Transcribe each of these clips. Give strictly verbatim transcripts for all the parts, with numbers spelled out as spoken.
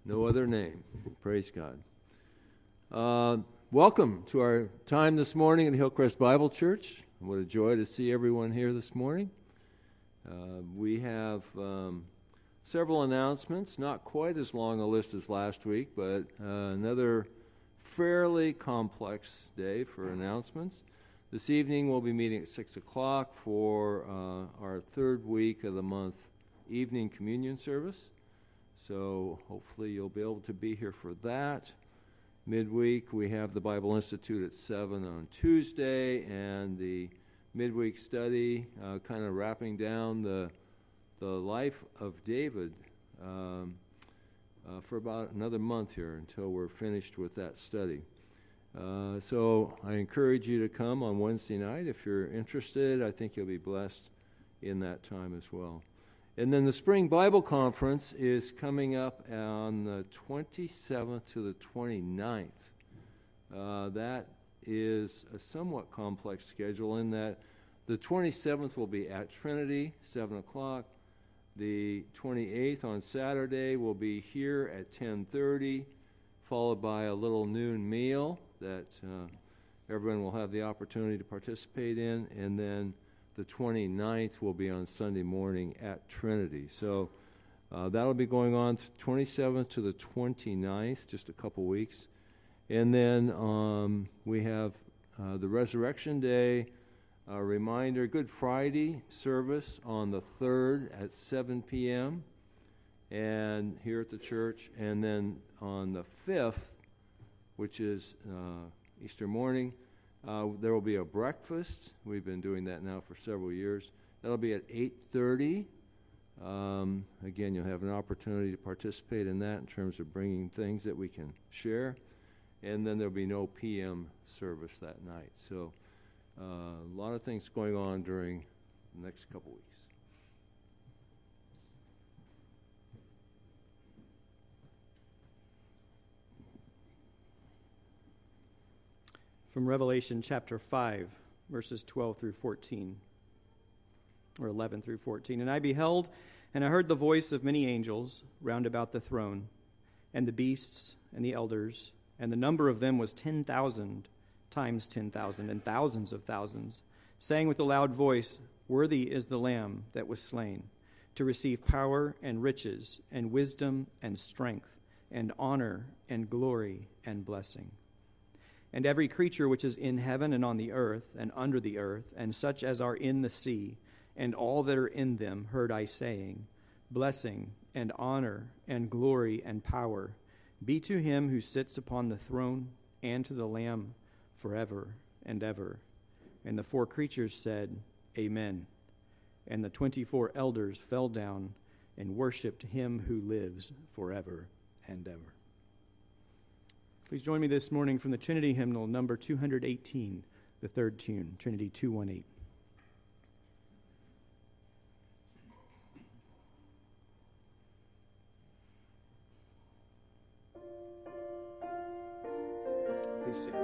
No other name. Praise God. Uh, welcome to our time this morning at Hillcrest Bible Church. What a joy to see everyone here this morning. Uh, we have um, several announcements, not quite as long a list as last week, but uh, another fairly complex day for announcements. This evening we'll be meeting at six o'clock for uh, our third week of the month evening communion service. So hopefully you'll be able to be here for that. Midweek, we have the Bible Institute at seven on Tuesday, and the midweek study, uh, kind of wrapping down the the life of David um, uh, for about another month here until we're finished with that study. Uh, so I encourage you to come on Wednesday night if you're interested. I think you'll be blessed in that time as well. And then the Spring Bible Conference is coming up on the twenty-seventh to the twenty-ninth. Uh, that is a somewhat complex schedule in that the twenty-seventh will be at Trinity, seven o'clock. The twenty-eighth on Saturday will be here at ten thirty, followed by a little noon meal that uh, everyone will have the opportunity to participate in, and then the twenty-ninth will be on Sunday morning at Trinity. So uh, that'll be going on twenty-seventh to the twenty-ninth, just a couple weeks. And then um, we have uh, the Resurrection Day, a reminder, Good Friday service on the third at seven p.m. and here at the church. And then on the fifth, which is uh, Easter morning, Uh, there will be a breakfast. We've been doing that now for several years. That'll be at eight thirty. Um, again, you'll have an opportunity to participate in that in terms of bringing things that we can share. And then there'll be no P M service that night. So uh, a lot of things going on during the next couple weeks. From Revelation chapter five, verses twelve through fourteen, or eleven through fourteen. And I beheld, and I heard the voice of many angels round about the throne, and the beasts, and the elders, and the number of them was ten thousand times ten thousand, and thousands of thousands, saying with a loud voice, Worthy is the Lamb that was slain, to receive power and riches, and wisdom and strength, and honor and glory and blessing. And every creature which is in heaven and on the earth and under the earth, and such as are in the sea, and all that are in them, heard I saying, Blessing and honor and glory and power be to him who sits upon the throne and to the Lamb forever and ever. And the four creatures said, Amen. And the twenty-four elders fell down and worshipped him who lives forever and ever. Please join me this morning from the Trinity hymnal, number two hundred eighteen, the third tune, Trinity two one eight. Please sing.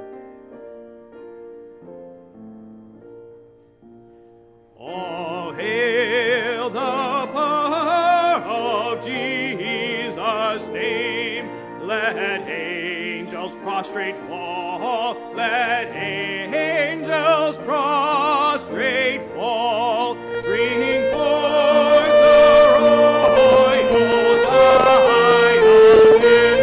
All hail the power of Jesus' name. Let angels prostrate fall, let angels prostrate fall, bringing forth the royal diadem.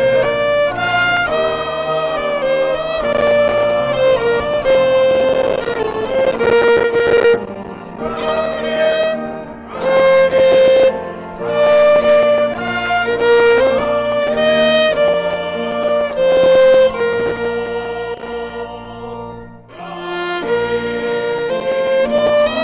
Oh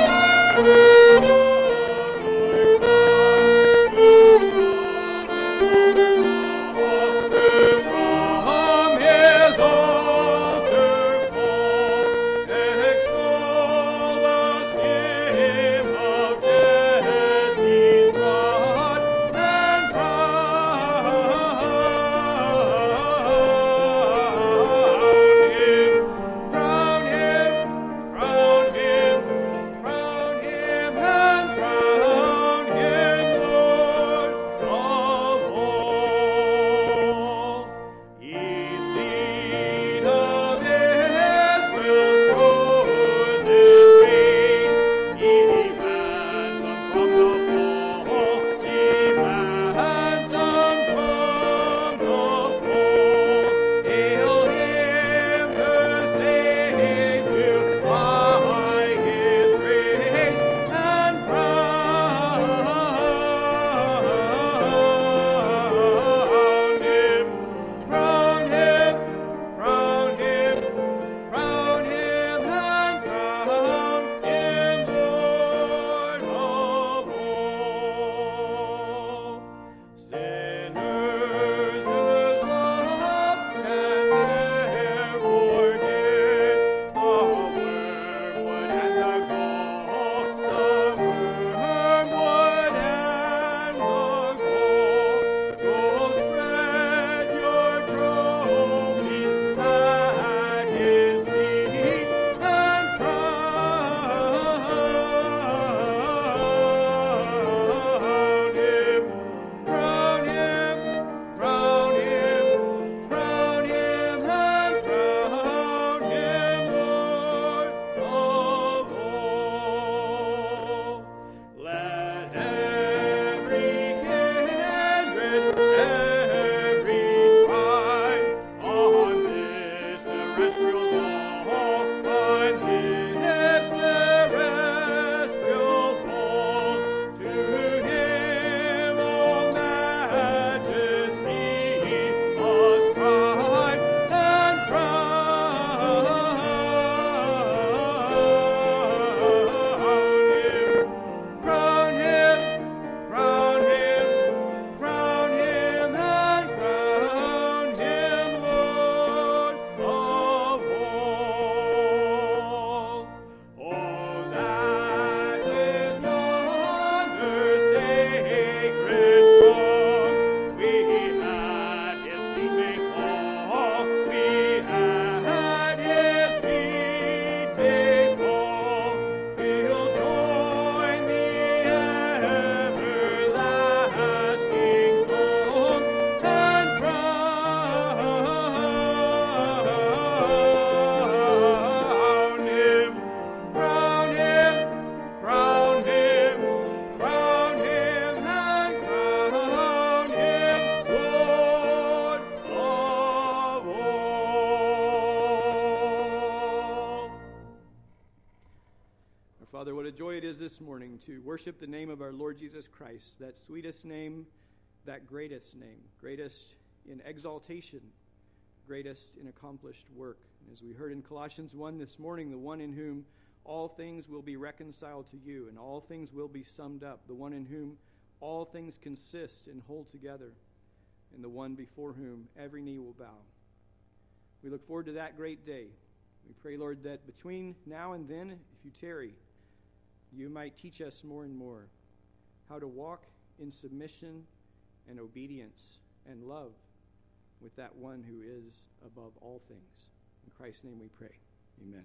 is this morning to worship the name of our Lord Jesus Christ, that sweetest name, that greatest name, greatest in exaltation, greatest in accomplished work. As we heard in Colossians one this morning, the one in whom all things will be reconciled to you and all things will be summed up, the one in whom all things consist and hold together, and the one before whom every knee will bow. We look forward to that great day. We pray, Lord, that between now and then, if you tarry, you might teach us more and more how to walk in submission and obedience and love with that one who is above all things. In Christ's name we pray. Amen.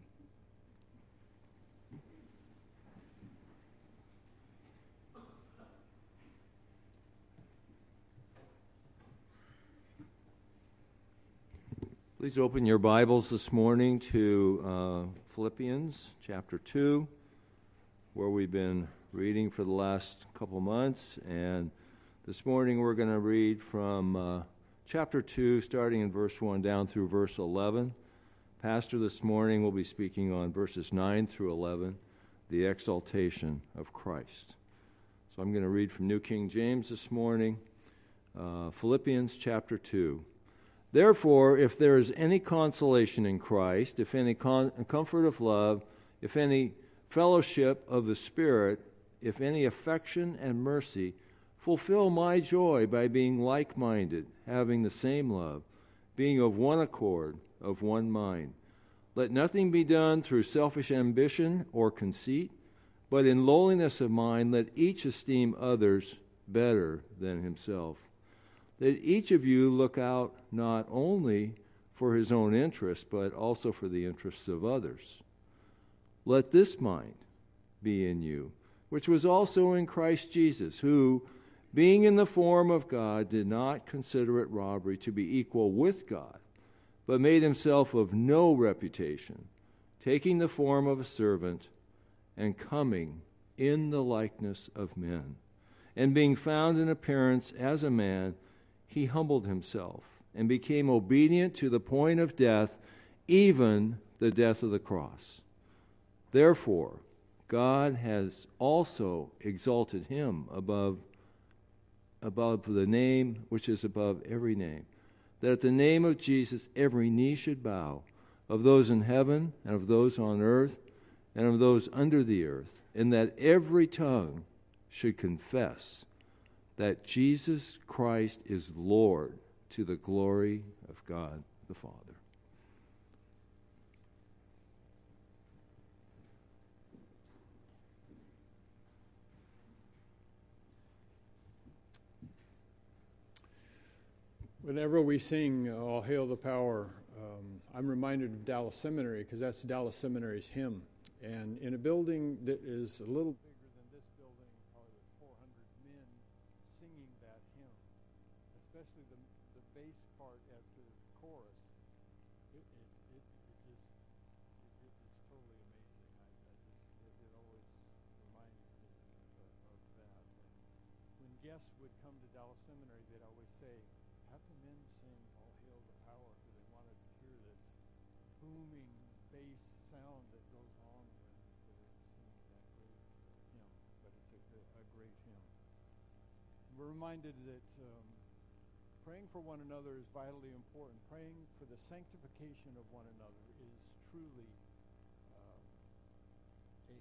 Please open your Bibles this morning to uh, Philippians chapter two, where we've been reading for the last couple months. And this morning we're going to read from uh, chapter two, starting in verse one down through verse eleven. Pastor this morning will be speaking on verses nine through eleven, the exaltation of Christ. So I'm going to read from New King James this morning, uh, Philippians chapter two. Therefore, if there is any consolation in Christ, if any con- comfort of love, if any fellowship of the Spirit, if any affection and mercy, fulfill my joy by being like-minded, having the same love, being of one accord, of one mind. Let nothing be done through selfish ambition or conceit, but in lowliness of mind let each esteem others better than himself. That each of you look out not only for his own interest, but also for the interests of others. Let this mind be in you, which was also in Christ Jesus, who, being in the form of God, did not consider it robbery to be equal with God, but made himself of no reputation, taking the form of a servant and coming in the likeness of men. And being found in appearance as a man, he humbled himself and became obedient to the point of death, even the death of the cross. Therefore, God has also exalted him above, above the name which is above every name, that at the name of Jesus every knee should bow, of those in heaven and of those on earth and of those under the earth, and that every tongue should confess that Jesus Christ is Lord, to the glory of God the Father. Whenever we sing uh, All Hail the Power, um, I'm reminded of Dallas Seminary, because that's Dallas Seminary's hymn. And in a building that is a little bigger than this building, probably with four hundred men singing that hymn, especially the, the bass part after the chorus, it, it, it, it just, it, it, it's totally amazing. I, I just, it, it always reminds me of, of that. And when guests would come to Dallas Seminary, they'd always say, have the men sing All Hail the Power, because they wanted to hear this booming bass sound that goes on when they're singing that great hymn. But it's a, a great hymn. We're reminded that um, praying for one another is vitally important. Praying for the sanctification of one another is truly um, a,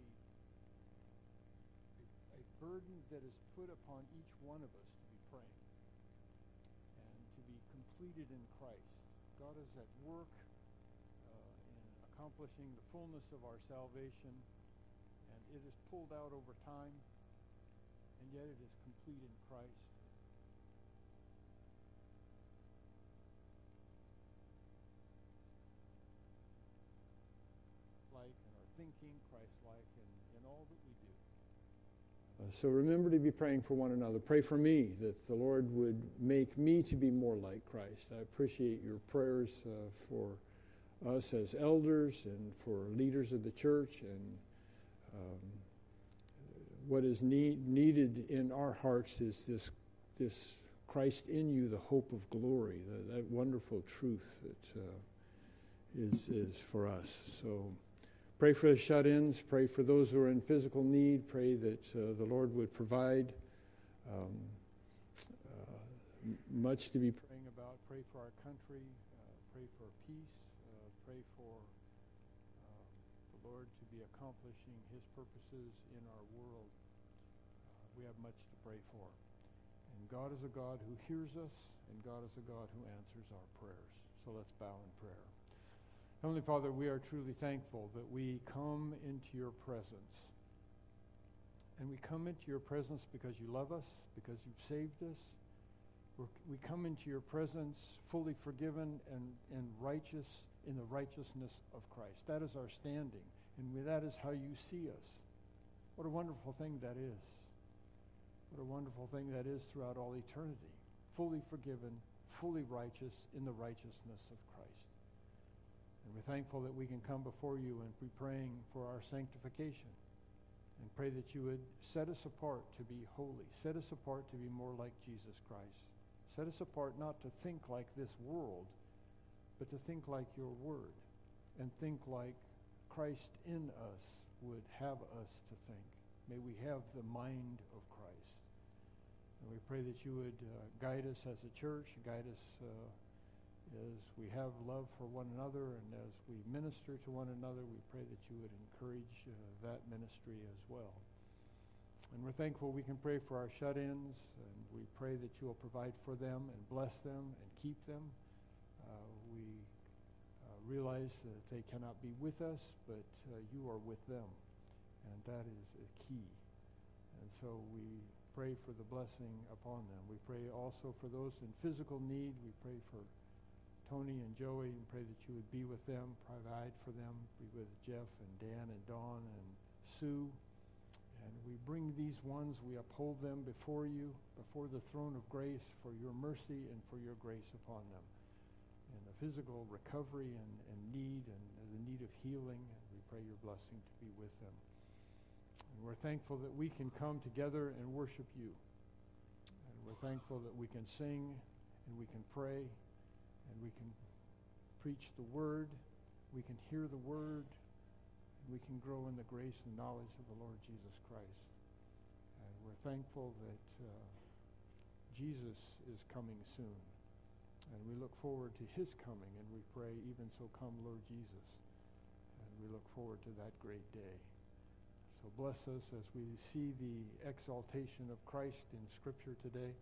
a, a burden that is put upon each one of us to be praying. To be completed in Christ. God is at work uh, in accomplishing the fullness of our salvation, and it is pulled out over time, and yet it is complete in Christ. Like in our thinking, Christ-like in, in all that we do. Uh, so remember to be praying for one another. Pray for me, that the Lord would make me to be more like Christ. I appreciate your prayers uh, for us as elders and for leaders of the church, and um, what is need, needed in our hearts is this this Christ in you, the hope of glory, the, that wonderful truth that uh, is is for us. So Pray for the shut-ins. Pray for those who are in physical need. Pray that uh, the Lord would provide. Um, uh, much to be praying about. Pray for our country. Uh, pray for peace. Uh, pray for uh, the Lord to be accomplishing His purposes in our world. Uh, we have much to pray for. And God is a God who hears us, and God is a God who answers our prayers. So let's bow in prayer. Heavenly Father, we are truly thankful that we come into your presence. And we come into your presence because you love us, because you've saved us. We're, we come into your presence fully forgiven and, and righteous in the righteousness of Christ. That is our standing, and that is how you see us. What a wonderful thing that is. What a wonderful thing that is throughout all eternity. Fully forgiven, fully righteous in the righteousness of Christ. And we're thankful that we can come before you and be praying for our sanctification. And pray that you would set us apart to be holy. Set us apart to be more like Jesus Christ. Set us apart not to think like this world, but to think like your word. And think like Christ in us would have us to think. May we have the mind of Christ. And we pray that you would uh, guide us as a church, guide us uh, as we have love for one another, and as we minister to one another. We pray that you would encourage uh, that ministry as well. And we're thankful we can pray for our shut-ins, and we pray that you will provide for them and bless them and keep them. Uh, we uh, realize that they cannot be with us, but uh, you are with them, and that is a key. And so we pray for the blessing upon them. We pray also for those in physical need. We pray for Tony and Joey, and pray that you would be with them, provide for them, be with Jeff and Dan and Dawn and Sue. And we bring these ones, we uphold them before you, before the throne of grace, for your mercy and for your grace upon them. And the physical recovery and, and need and the need of healing, and we pray your blessing to be with them. And we're thankful that we can come together and worship you. And we're thankful that we can sing and we can pray. And we can preach the word, we can hear the word, and we can grow in the grace and knowledge of the Lord Jesus Christ. And we're thankful that uh, Jesus is coming soon. And we look forward to his coming, and we pray, even so come, Lord Jesus. And we look forward to that great day. So bless us as we see the exaltation of Christ in Scripture today,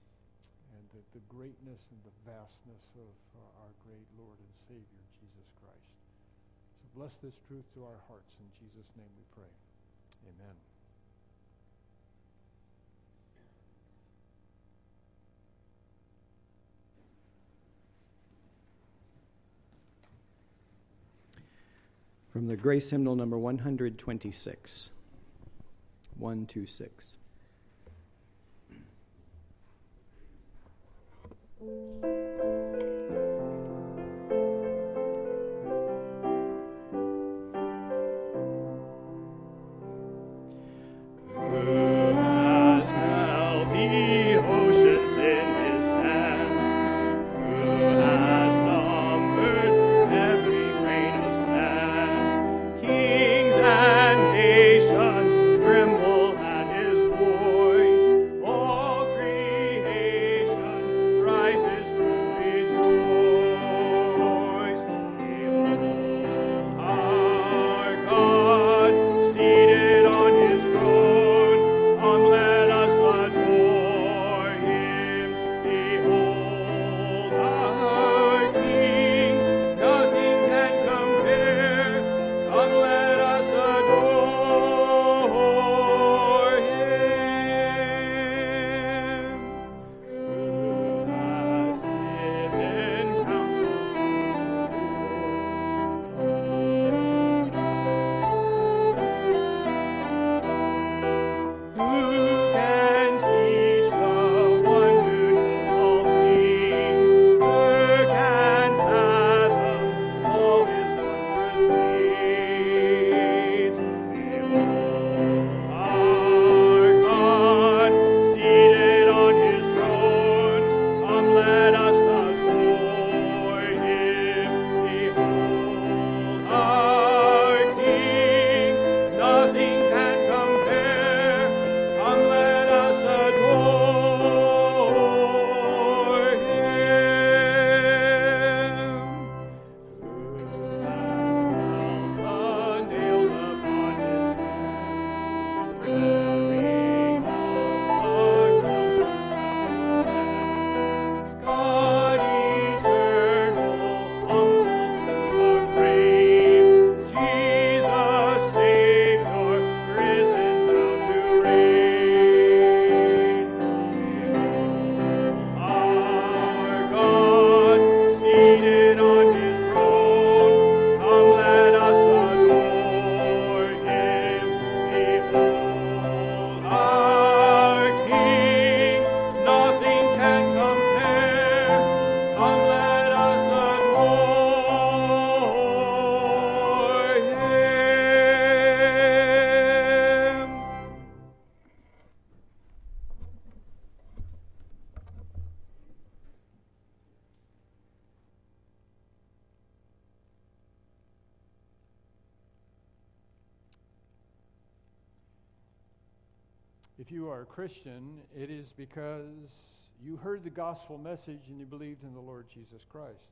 and the, the greatness and the vastness of uh, our great Lord and Savior, Jesus Christ. So bless this truth to our hearts. In Jesus' name we pray. Amen. From the Grace Hymnal number one hundred twenty-six. one two six. True. If you are a Christian, it is because you heard the gospel message and you believed in the Lord Jesus Christ.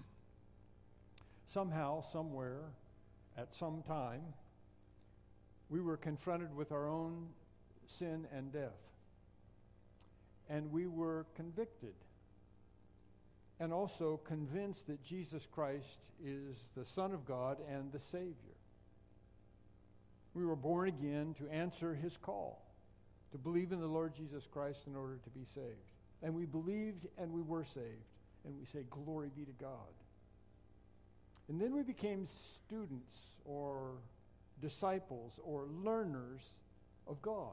Somehow, somewhere, at some time, we were confronted with our own sin and death. And we were convicted and also convinced that Jesus Christ is the Son of God and the Savior. We were born again to answer his call, to believe in the Lord Jesus Christ in order to be saved. And we believed and we were saved. And we say, glory be to God. And then we became students or disciples or learners of God.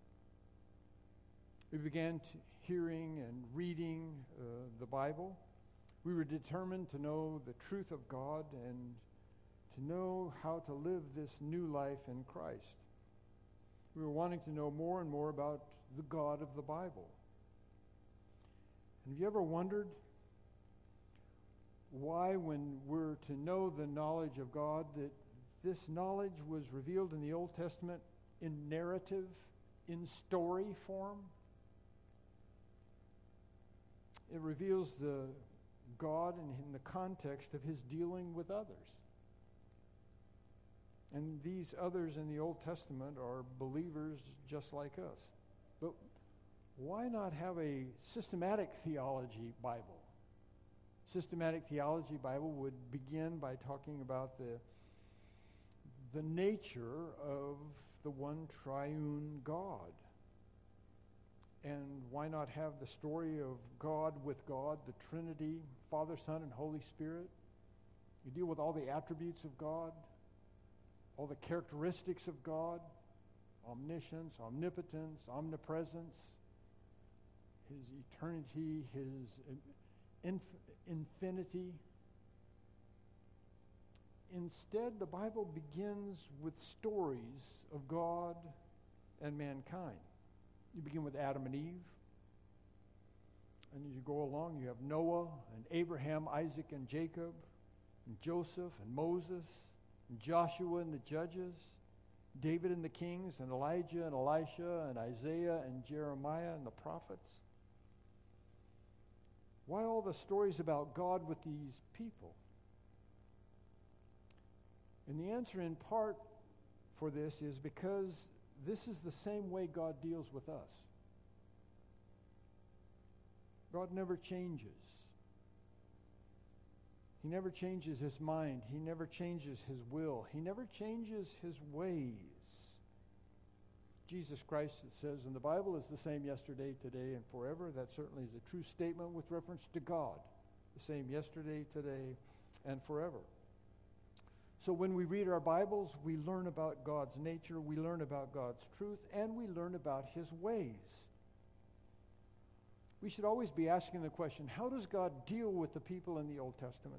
We began to hearing and reading uh, the Bible. We were determined to know the truth of God and to know how to live this new life in Christ. We were wanting to know more and more about the God of the Bible. And have you ever wondered why, when we're to know the knowledge of God, that this knowledge was revealed in the Old Testament in narrative, in story form? It reveals the God in, in the context of his dealing with others. And these others in the Old Testament are believers just like us. But why not have a systematic theology Bible? Systematic theology Bible would begin by talking about the, the nature of the one triune God. And why not have the story of God with God, the Trinity, Father, Son, and Holy Spirit? You deal with all the attributes of God, all the characteristics of God, omniscience, omnipotence, omnipresence, his eternity, his inf- infinity. Instead, the Bible begins with stories of God and mankind. You begin with Adam and Eve. And as you go along, you have Noah and Abraham, Isaac and Jacob, and Joseph and Moses, and Joshua and the judges, David and the kings, and Elijah and Elisha, and Isaiah and Jeremiah and the prophets. Why all the stories about God with these people? And the answer in part for this is because this is the same way God deals with us. God never changes. He never changes his mind. He never changes his will. He never changes his ways. Jesus Christ, it says in the Bible, is the same yesterday, today, and forever. That certainly is a true statement with reference to God. The same yesterday, today, and forever. So when we read our Bibles, we learn about God's nature, we learn about God's truth, and we learn about his ways. We should always be asking the question, how does God deal with the people in the Old Testament?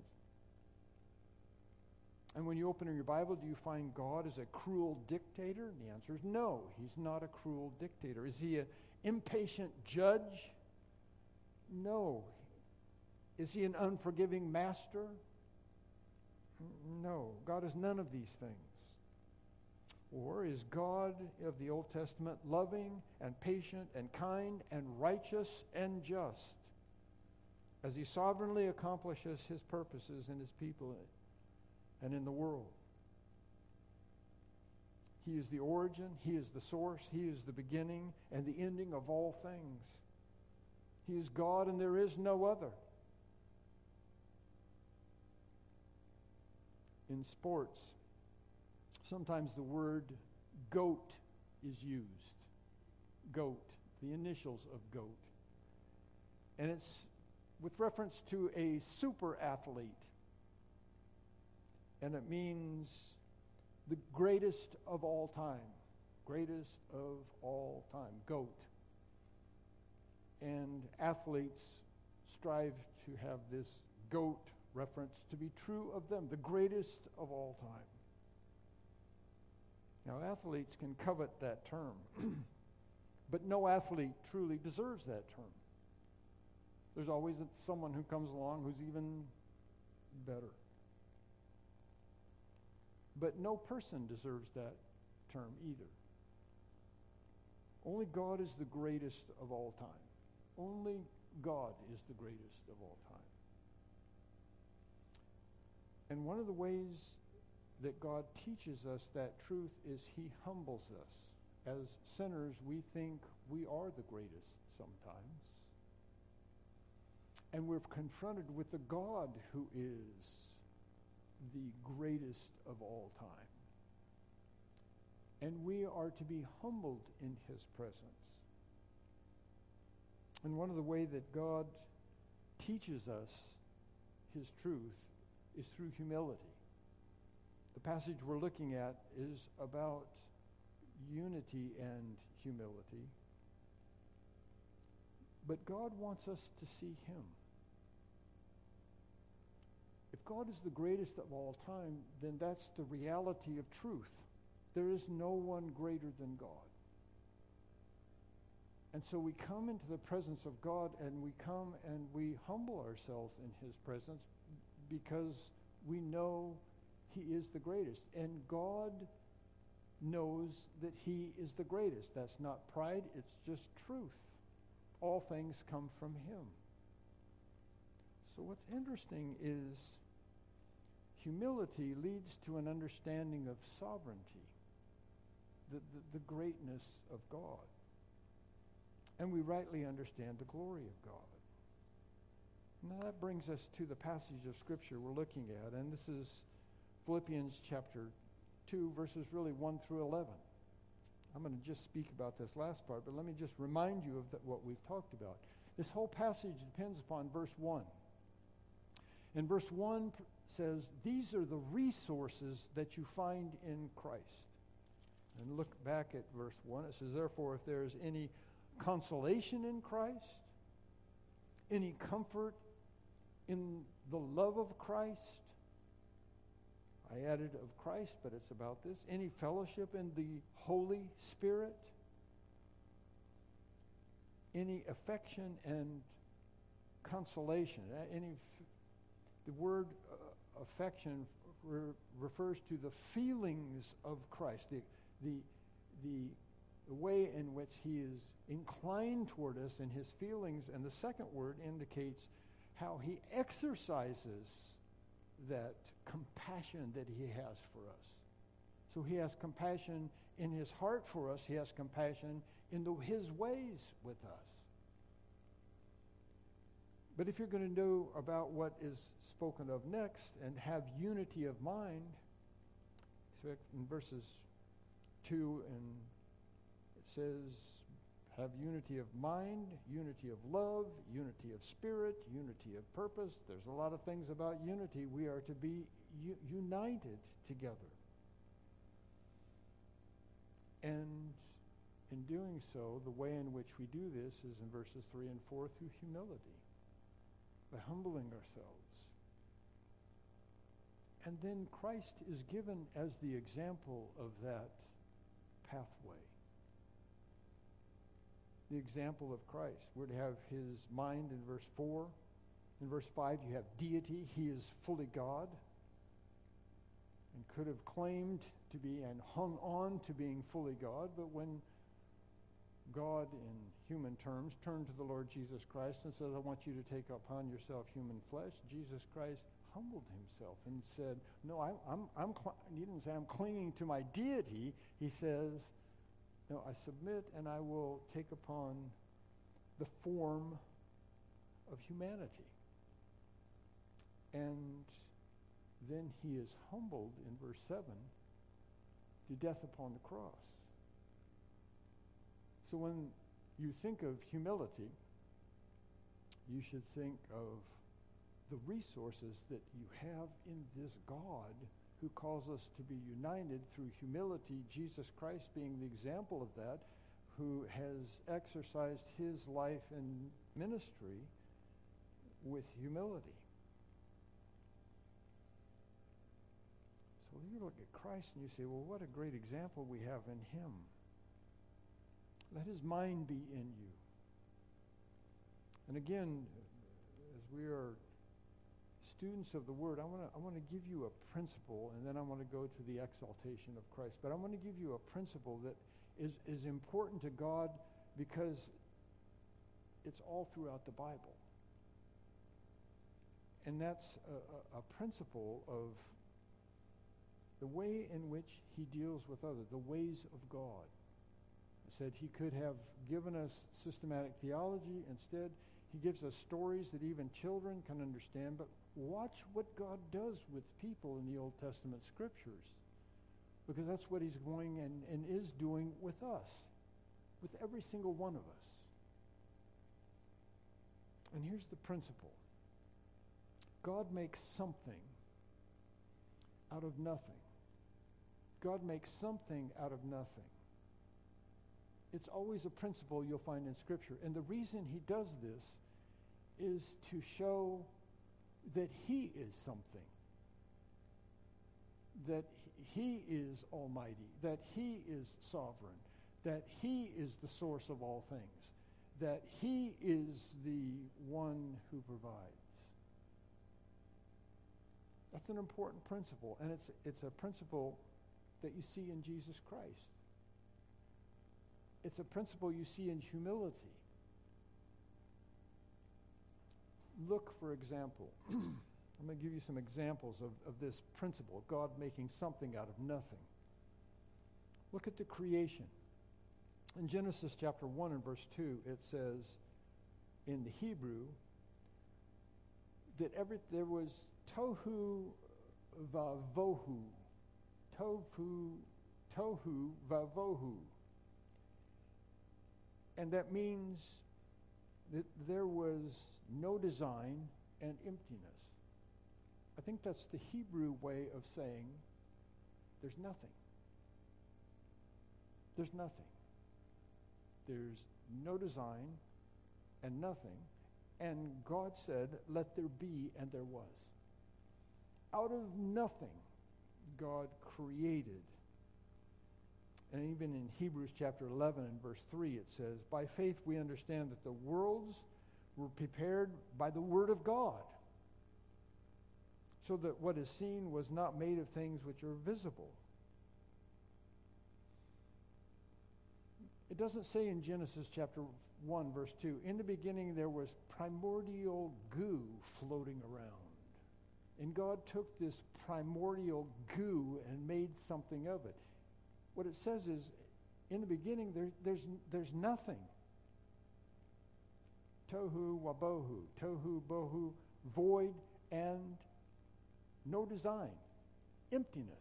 And when you open your Bible, do you find God as a cruel dictator? And the answer is no, he's not a cruel dictator. Is he an impatient judge? No. Is he an unforgiving master? No, God is none of these things. Or is God of the Old Testament loving and patient and kind and righteous and just as he sovereignly accomplishes his purposes in his people and in the world? He is the origin, he is the source, he is the beginning and the ending of all things. He is God and there is no other. In sports, sometimes the word GOAT is used. GOAT, the initials of GOAT. And it's with reference to a super athlete. And it means the greatest of all time. Greatest of all time. GOAT. And athletes strive to have this GOAT reference to be true of them, the greatest of all time. Now, athletes can covet that term, but no athlete truly deserves that term. There's always someone who comes along who's even better. But no person deserves that term either. Only God is the greatest of all time. Only God is the greatest of all time. And one of the ways that God teaches us that truth is he humbles us. As sinners, we think we are the greatest sometimes. And we're confronted with the God who is the greatest of all time. And we are to be humbled in his presence. And one of the ways that God teaches us his truth is through humility. The passage we're looking at is about unity and humility. But God wants us to see him. If God is the greatest of all time, then that's the reality of truth. There is no one greater than God. And so we come into the presence of God, and we come and we humble ourselves in his presence because we know he is the greatest. And God knows that he is the greatest. That's not pride, it's just truth. All things come from him. So what's interesting is humility leads to an understanding of sovereignty, the, the, the greatness of God. And we rightly understand the glory of God. Now that brings us to the passage of Scripture we're looking at, and this is Philippians chapter two, verses really one through eleven. I'm going to just speak about this last part, but let me just remind you of the, what we've talked about. This whole passage depends upon verse one. And verse one pr- says, these are the resources that you find in Christ. And look back at verse one. It says, therefore, if there is any consolation in Christ, any comfort in the love of Christ, I added of Christ, but it's about this, any fellowship in the Holy Spirit, any affection and consolation, any f- the word uh, affection re- refers to the feelings of Christ, the the the the way in which he is inclined toward us in his feelings, and the second word indicates how he exercises that compassion that he has for us. So he has compassion in his heart for us. He has compassion in the, his ways with us. But if you're going to know about what is spoken of next and have unity of mind, so in verses two, and it says, have unity of mind, unity of love, unity of spirit, unity of purpose. There's a lot of things about unity. We are to be u- united together. And in doing so, the way in which we do this is in verses three and four through humility, by humbling ourselves. And then Christ is given as the example of that pathway. The example of Christ. We're to have his mind in verse four. In verse five, you have deity. He is fully God and could have claimed to be and hung on to being fully God, but when God, in human terms, turned to the Lord Jesus Christ and said, I want you to take upon yourself human flesh, Jesus Christ humbled himself and said, no, I'm, I'm, I'm cl-, he didn't say I'm clinging to my deity. He says, no, I submit and I will take upon the form of humanity. And then he is humbled in verse seven to death upon the cross. So when you think of humility, you should think of the resources that you have in this God who calls us to be united through humility, Jesus Christ being the example of that, who has exercised his life and ministry with humility. So you look at Christ and you say, well, what a great example we have in him. Let his mind be in you. And again, as we are students of the Word, I want to I want to give you a principle, and then I want to go to the exaltation of Christ. But I want to give you a principle that is, is important to God because it's all throughout the Bible. And that's a, a, a principle of the way in which he deals with others, the ways of God. I said he could have given us systematic theology. Instead, he gives us stories that even children can understand. But watch what God does with people in the Old Testament scriptures, because that's what he's going and, and is doing with us, with every single one of us. And here's the principle. God makes something out of nothing. God makes something out of nothing. It's always a principle you'll find in Scripture. And the reason he does this is to show that he is something, that he is almighty, that he is sovereign, that he is the source of all things, that he is the one who provides. That's an important principle, and it's it's a principle that you see in Jesus Christ. It's a principle you see in humility. Look, for example, I'm going to give you some examples of, of this principle, God making something out of nothing. Look at the creation. In Genesis chapter one and verse two, it says in the Hebrew that every there was tohu vavohu, tofu, tohu vavohu. And that means that there was no design and emptiness. I think that's the Hebrew way of saying there's nothing. There's nothing. There's no design and nothing. And God said, let there be, and there was. Out of nothing, God created. And even in Hebrews chapter eleven and verse three, it says, by faith we understand that the worlds were prepared by the word of God, so that what is seen was not made of things which are visible. It doesn't say in Genesis chapter one, verse two, in the beginning there was primordial goo floating around. And God took this primordial goo and made something of it. What it says is, in the beginning there, there's, there's nothing. Tohu wabohu, tohu bohu, void and no design, emptiness.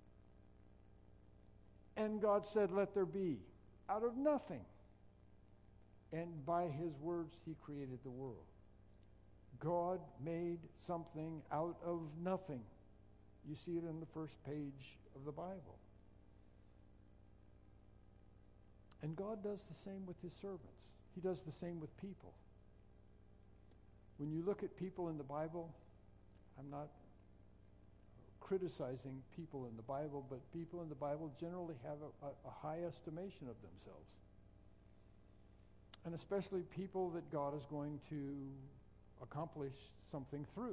And God said, let there be, out of nothing. And by his words, he created the world. God made something out of nothing. You see it in the first page of the Bible. And God does the same with his servants. He does the same with people. When you look at people in the Bible, I'm not criticizing people in the Bible, but people in the Bible generally have a, a, a high estimation of themselves. And especially people that God is going to accomplish something through.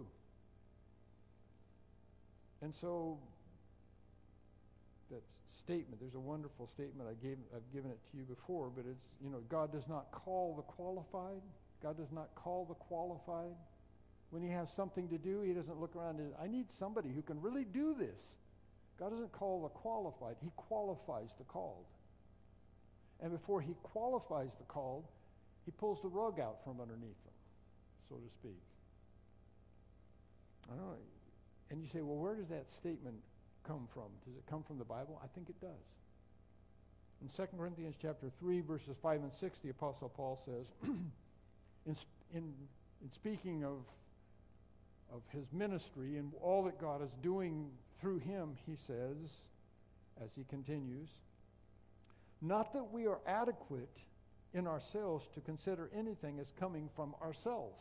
And so that statement, there's a wonderful statement, I gave, I've given it to you before, but it's, you know, God does not call the qualified. God does not call the qualified. When he has something to do, he doesn't look around and, I need somebody who can really do this. God doesn't call the qualified. He qualifies the called. And before he qualifies the called, he pulls the rug out from underneath them, so to speak. I don't know. And you say, well, where does that statement come from? Does it come from the Bible? I think it does. In Second Corinthians chapter three, verses five and six, the Apostle Paul says, in, in, in speaking of, of his ministry and all that God is doing through him, he says, as he continues, not that we are adequate in ourselves to consider anything as coming from ourselves,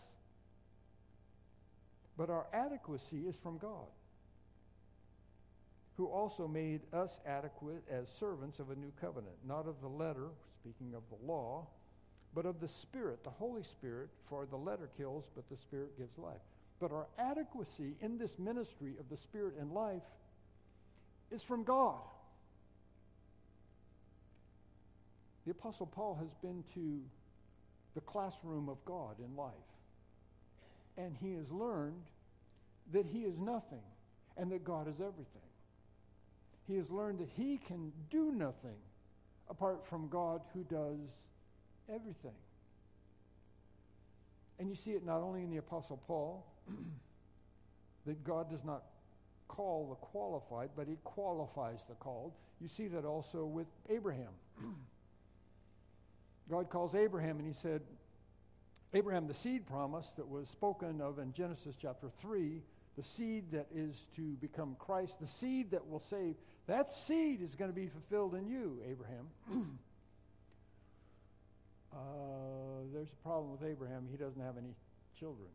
but our adequacy is from God, who also made us adequate as servants of a new covenant, not of the letter, speaking of the law, but of the Spirit, the Holy Spirit, for the letter kills, but the Spirit gives life. But our adequacy in this ministry of the Spirit and life is from God. The Apostle Paul has been to the classroom of God in life. And he has learned that he is nothing and that God is everything. He has learned that he can do nothing apart from God who does everything. And you see it not only in the Apostle Paul, that God does not call the qualified, but he qualifies the called. You see that also with Abraham. God calls Abraham and he said, Abraham, the seed promise that was spoken of in Genesis chapter three, the seed that is to become Christ, the seed that will save, that seed is going to be fulfilled in you, Abraham. uh, there's a problem with Abraham. He doesn't have any children.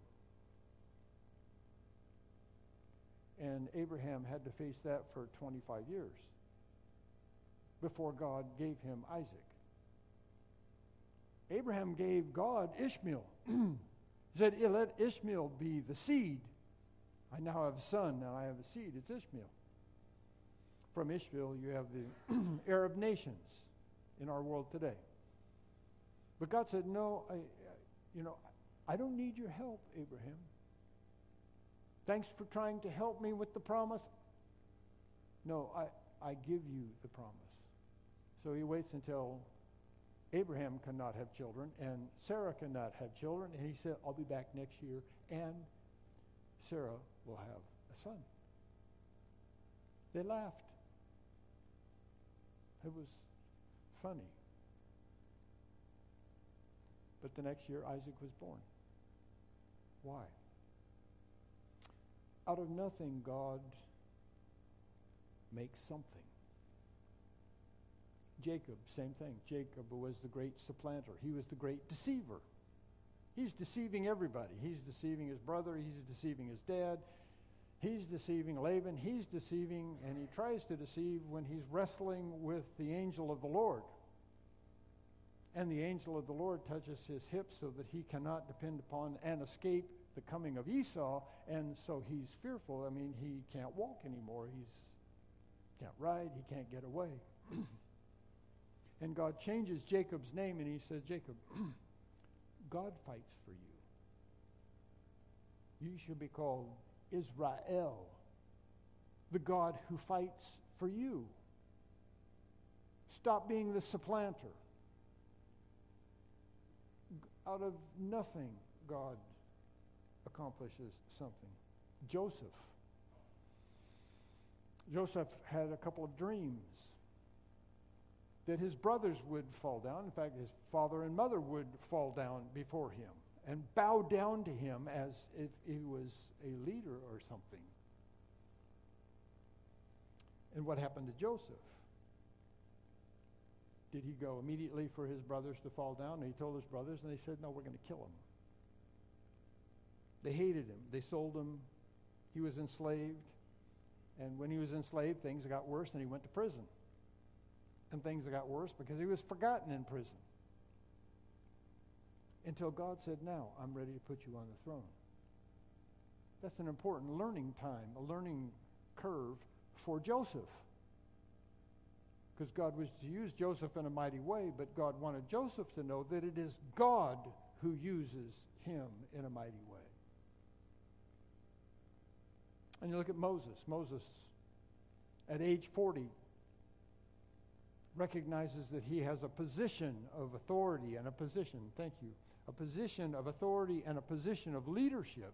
And Abraham had to face that for twenty-five years before God gave him Isaac. Abraham gave God Ishmael. He said, let Ishmael be the seed. I now have a son, now I have a seed. It's Ishmael. From Ishmael, you have the Arab nations in our world today. But God said, no, I, you know, I don't need your help, Abraham. Thanks for trying to help me with the promise. No, I, I give you the promise. So he waits until Abraham cannot have children, and Sarah cannot have children, and he said, I'll be back next year, and Sarah will have a son. They laughed. It was funny. But the next year, Isaac was born. Why? Out of nothing, God makes something. Jacob, same thing. Jacob was the great supplanter. He was the great deceiver. He's deceiving everybody. He's deceiving his brother. He's deceiving his dad. He's deceiving Laban. He's deceiving, and he tries to deceive when he's wrestling with the angel of the Lord. And the angel of the Lord touches his hip so that he cannot depend upon and escape the coming of Esau, and so he's fearful. I mean, he can't walk anymore. He's can't ride. He can't get away. And God changes Jacob's name, and he says, Jacob, God fights for you. You should be called Israel, the God who fights for you. Stop being the supplanter. Out of nothing, God accomplishes something. Joseph. Joseph had a couple of dreams that his brothers would fall down. In fact, his father and mother would fall down before him and bow down to him as if he was a leader or something. And what happened to Joseph? Did he go immediately for his brothers to fall down? And he told his brothers, and they said, no, we're going to kill him. They hated him. They sold him. He was enslaved. And when he was enslaved, things got worse, and he went to prison. And things got worse because he was forgotten in prison. Until God said, now, I'm ready to put you on the throne. That's an important learning time, a learning curve for Joseph. Because God was to use Joseph in a mighty way, but God wanted Joseph to know that it is God who uses him in a mighty way. And you look at Moses. Moses, at age forty, recognizes that he has a position of authority and a position, thank you, a position of authority and a position of leadership.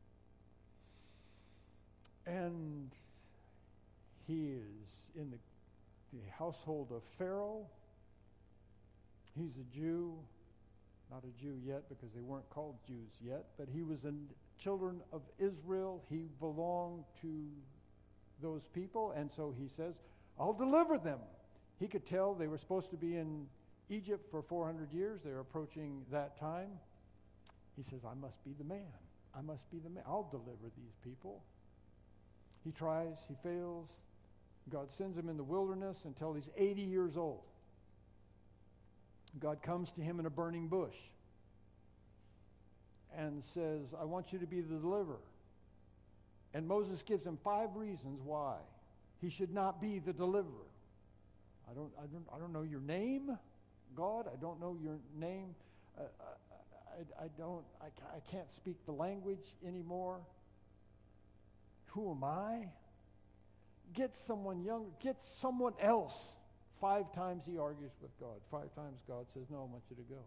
And he is in the, the household of Pharaoh. He's a Jew, not a Jew yet because they weren't called Jews yet, but he was in children of Israel. He belonged to those people, and so he says, I'll deliver them. He could tell they were supposed to be in Egypt for four hundred years. They're approaching that time. He says, I must be the man. I must be the man. I'll deliver these people. He tries. He fails. God sends him in the wilderness until he's eighty years old. God comes to him in a burning bush and says, I want you to be the deliverer. And Moses gives him five reasons why he should not be the deliverer. I don't, I don't, I don't know your name. God. I don't know your name. Uh, I, I don't, I, I can't speak the language anymore. Who am I? Get someone younger. Get someone else. Five times he argues with God. Five times God says, no, I want you to go.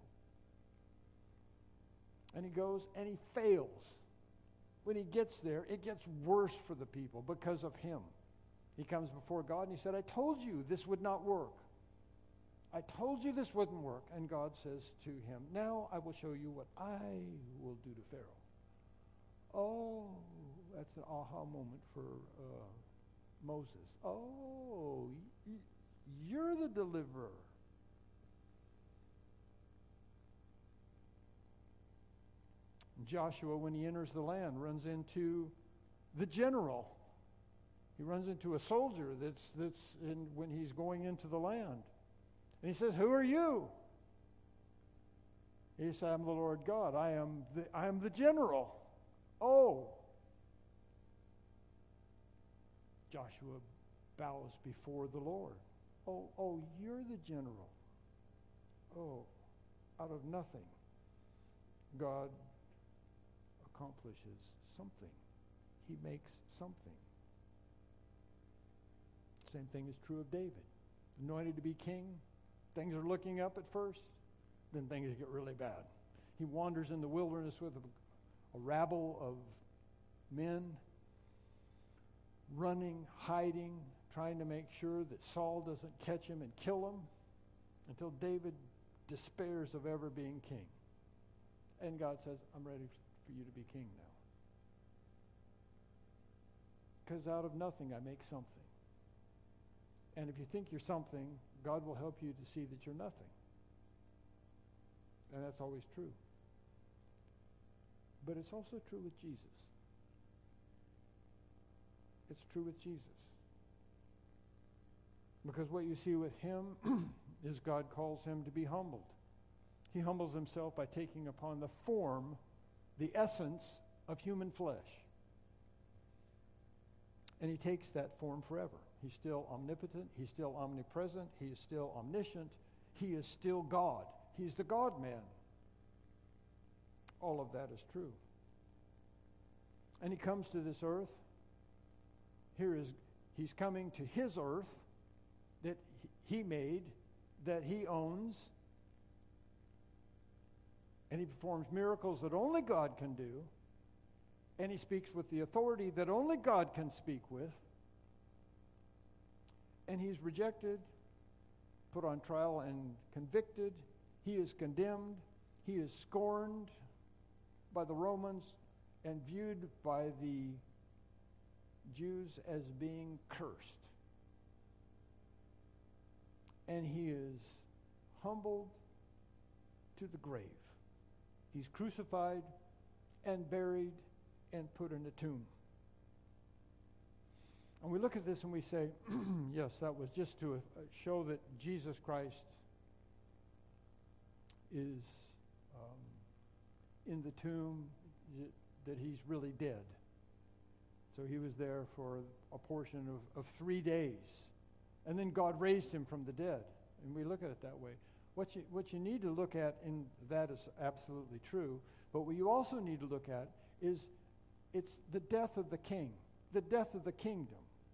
And he goes and he fails. When he gets there, it gets worse for the people because of him. He comes before God and he said, I told you this would not work. I told you this wouldn't work. And God says to him, now I will show you what I will do to Pharaoh. Oh, that's an aha moment for uh, Moses. Oh, y- you're the deliverer. Joshua, when he enters the land, runs into the general. He runs into a soldier that's that's in when he's going into the land. And he says, who are you? He said, I'm the Lord God. I am the I am the general. Oh. Joshua bows before the Lord. Oh, oh, you're the general. Oh, out of nothing, God accomplishes something. He makes something. Same thing is true of David. Anointed to be king. Things are looking up at first, then things get really bad. He wanders in the wilderness with a, a rabble of men, running, hiding, trying to make sure that Saul doesn't catch him and kill him, until David despairs of ever being king. And God says, I'm ready for you to be king now. Because out of nothing I make something. And if you think you're something, God will help you to see that you're nothing. And that's always true. But it's also true with Jesus. It's true with Jesus. Because what you see with him is God calls him to be humbled. He humbles himself by taking upon the form, the essence of human flesh. And he takes that form forever. He's still omnipotent. He's still omnipresent. He is still omniscient. He is still God. He's the God-man. All of that is true. And he comes to this earth. Here is, he's coming to his earth that he made, that he owns. And he performs miracles that only God can do. And he speaks with the authority that only God can speak with. And he's rejected, put on trial and convicted. He is condemned. He is scorned by the Romans and viewed by the Jews as being cursed. And he is humbled to the grave. He's crucified and buried and put in a tomb. And we look at this and we say, yes, that was just to uh, show that Jesus Christ is um, in the tomb, that he's really dead. So he was there for a portion of, of three days. And then God raised him from the dead. And we look at it that way. What you, what you need to look at in that is absolutely true. But what you also need to look at is it's the death of the king, the death of the kingdom.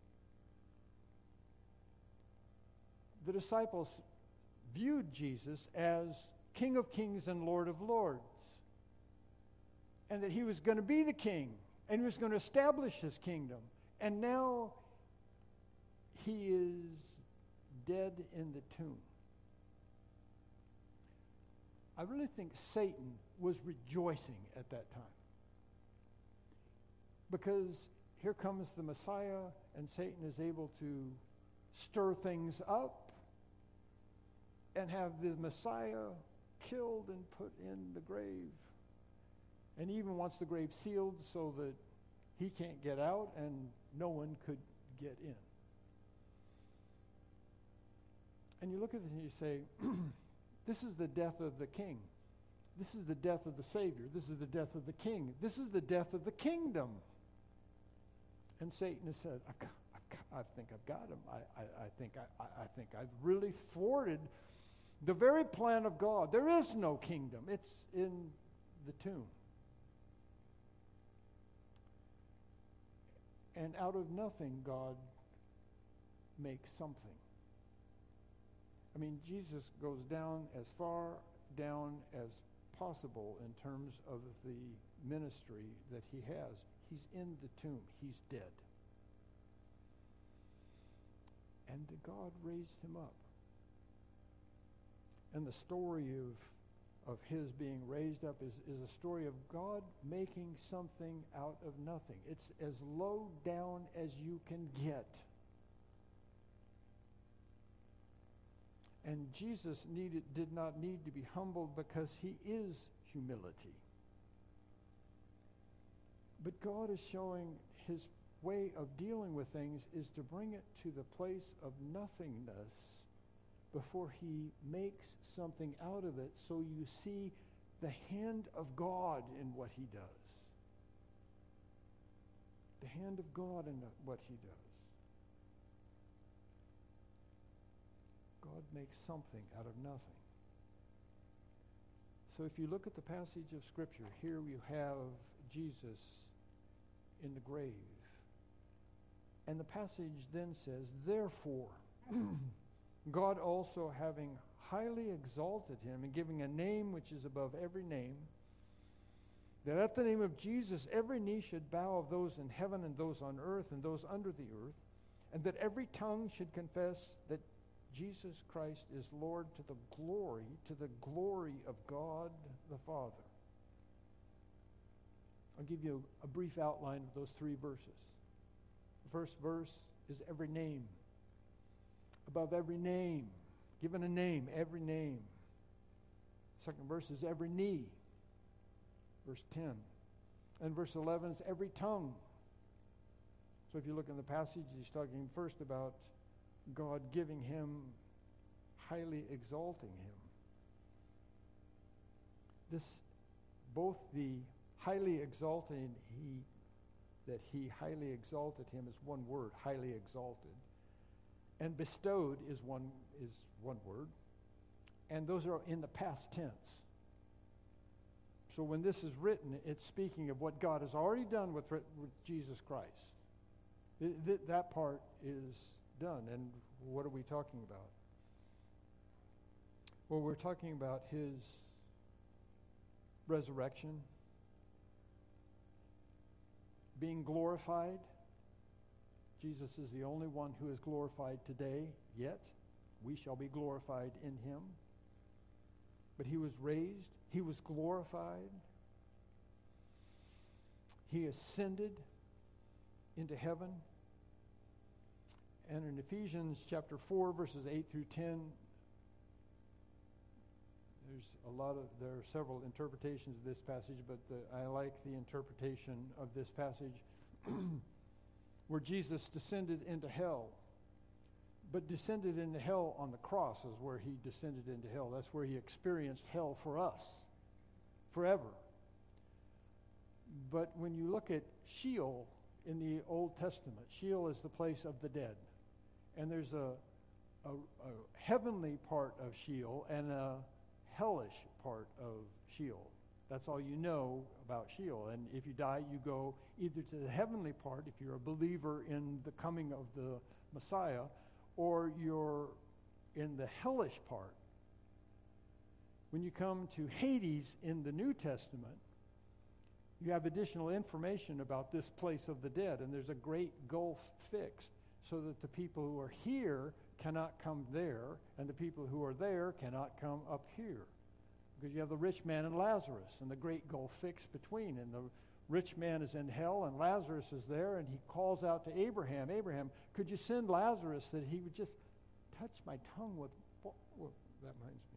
The disciples viewed Jesus as King of Kings and Lord of Lords, and that he was going to be the king, and he was going to establish his kingdom. And now he is dead in the tomb. I really think Satan was rejoicing at that time, because here comes the Messiah, and Satan is able to stir things up and have the Messiah killed and put in the grave. And he even wants the grave sealed so that he can't get out and no one could get in. And you look at it and you say, this is the death of the king. This is the death of the Savior. This is the death of the king. This is the death of the kingdom. And Satan has said, I've got, I've got, I think I've got him. I, I, I think I, I think I've really thwarted The very plan of God. There is no kingdom. It's in the tomb. And out of nothing, God makes something. I mean, Jesus goes down as far down as possible in terms of the ministry that he has. He's in the tomb. He's dead. And the God raised him up. And the story of, of his being raised up is, is a story of God making something out of nothing. It's as low down as you can get. And Jesus needed, did not need to be humbled because he is humility. But God is showing his way of dealing with things is to bring it to the place of nothingness before he makes something out of it, so you see the hand of God in what he does. The hand of God in what he does. God makes something out of nothing. So if you look at the passage of Scripture, here you have Jesus in the grave. And the passage then says, therefore, God also having highly exalted him and giving a name which is above every name, that at the name of Jesus every knee should bow, of those in heaven and those on earth and those under the earth, and that every tongue should confess that Jesus Christ is Lord, to the glory, to the glory of God the Father. I'll give you a brief outline of those three verses. The first verse is every name. Above every name, given a name, every name. Second verse is every knee, verse ten. And verse eleven is every tongue. So if you look in the passage, he's talking first about God giving him, highly exalting him. This, both the highly exalted, he, that he highly exalted him is one word, highly exalted. And bestowed is one is one word. And those are in the past tense. So when this is written, it's speaking of what God has already done with, with Jesus Christ. Th- th- that part is done. And what are we talking about? Well, we're talking about his resurrection, being glorified. Jesus is the only one who is glorified today, yet we shall be glorified in him. But he was raised, he was glorified, he ascended into heaven. And in Ephesians chapter four, verses eight through ten, there's a lot of, there are several interpretations of this passage, but the, I like the interpretation of this passage where Jesus descended into hell. But descended into hell on the cross is where he descended into hell. That's where he experienced hell for us, forever. But when you look at Sheol in the Old Testament, Sheol is the place of the dead. And there's a, a, a heavenly part of Sheol and a hellish part of Sheol. That's all you know about Sheol. And if you die, you go either to the heavenly part, if you're a believer in the coming of the Messiah, or you're in the hellish part. When you come to Hades in the New Testament, you have additional information about this place of the dead, and there's a great gulf fixed so that the people who are here cannot come there, and the people who are there cannot come up here. Because you have the rich man and Lazarus, and the great gulf fixed between, and the rich man is in hell, and Lazarus is there, and he calls out to Abraham, Abraham, could you send Lazarus that he would just touch my tongue with, well, that reminds me,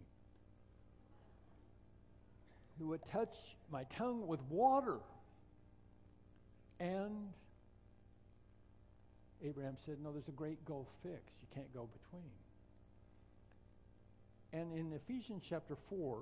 he would touch my tongue with water. And Abraham said, no, there's a great gulf fixed. You can't go between. And in Ephesians chapter four,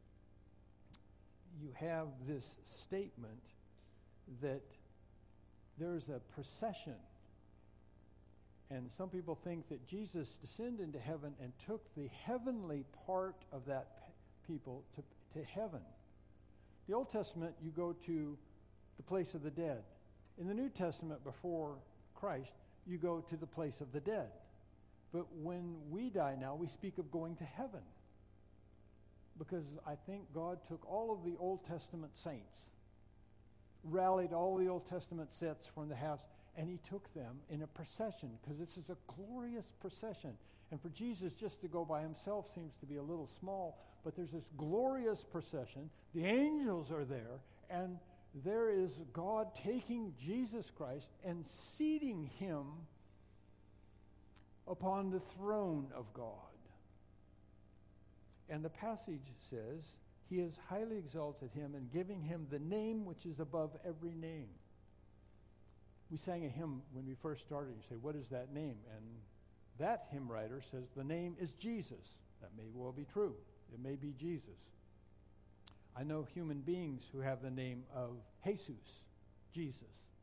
you have this statement that there's a procession, And some people think that Jesus descended into heaven and took the heavenly part of that pe- people to, to heaven. The Old Testament, you go to the place of the dead. In the New Testament, before Christ, you go to the place of the dead. But when we die now, we speak of going to heaven. Because I think God took all of the Old Testament saints, rallied all the Old Testament sets from the house, and he took them in a procession, because this is a glorious procession. And for Jesus just to go by himself seems to be a little small, but there's this glorious procession. The angels are there, and there is God taking Jesus Christ and seating him upon the throne of God. And the passage says, he has highly exalted him and giving him the name which is above every name. We sang a hymn when we first started. You say, what is that name? And that hymn writer says the name is Jesus. That may well be true. It may be Jesus. I know human beings who have the name of Jesus, Jesus.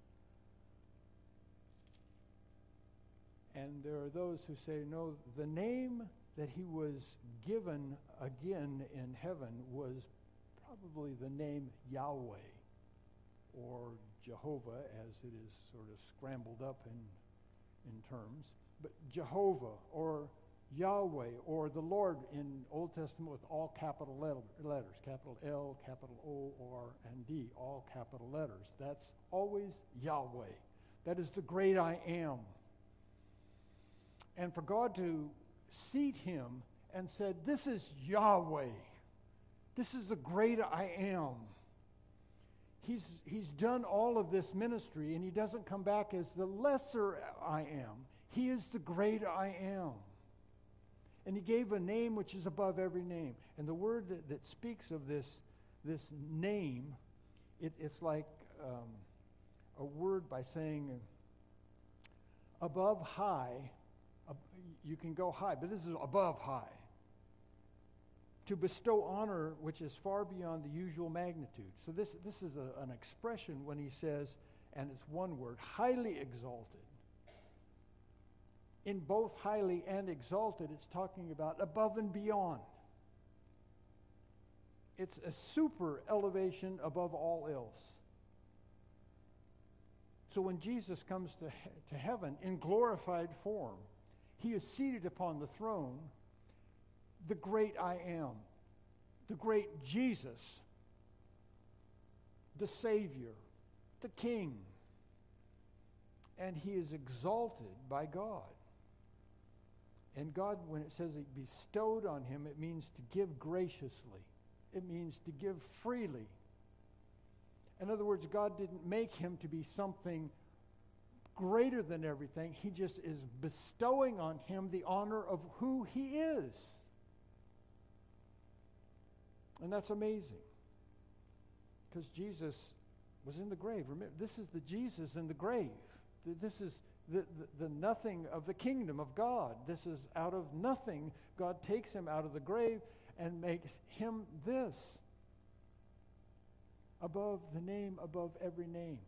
And there are those who say, no, the name that he was given again in heaven was probably the name Yahweh, or Jehovah, as it is sort of scrambled up in, in terms. But Jehovah, or Yahweh, or the Lord in Old Testament with all capital letters, capital L, capital O, R, and D, all capital letters. That's always Yahweh. That is the great I am. And for God to seat him and said, this is Yahweh. This is the great I am. He's, he's done all of this ministry, and he doesn't come back as the lesser I am. He is the great I am. And he gave a name which is above every name. And the word that, that speaks of this, this name, it, it's like um, a word by saying above high. Uh, you can go high, but this is above high. To bestow honor which is far beyond the usual magnitude. So this, this is a, an expression when he says, and it's one word, highly exalted. In both highly and exalted, it's talking about above and beyond. It's a super elevation above all else. So when Jesus comes to, he- to heaven in glorified form, he is seated upon the throne, the great I am, the great Jesus, the Savior, the King. And he is exalted by God. And God, when it says it bestowed on him, it means to give graciously. It means to give freely. In other words, God didn't make him to be something greater than everything. He just is bestowing on him the honor of who he is. And that's amazing. Because Jesus was in the grave. Remember, this is the Jesus in the grave. This is the, the, the nothing of the kingdom of God. This is out of nothing. God takes him out of the grave and makes him this. Above the name, above every name.